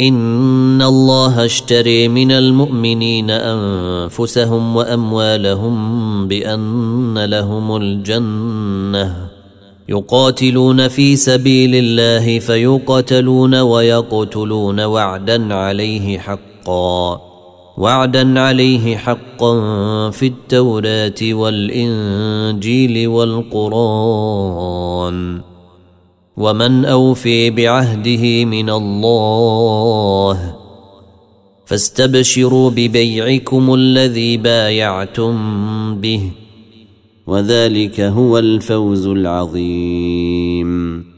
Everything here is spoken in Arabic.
إن الله اشتري من المؤمنين أنفسهم وأموالهم بأن لهم الجنة يقاتلون في سبيل الله فيقتلون ويقتلون وعدا عليه حقا في التوراة والإنجيل والقرآن ومن أوفي بعهده من الله فاستبشروا ببيعكم الذي بايعتم به وذلك هو الفوز العظيم.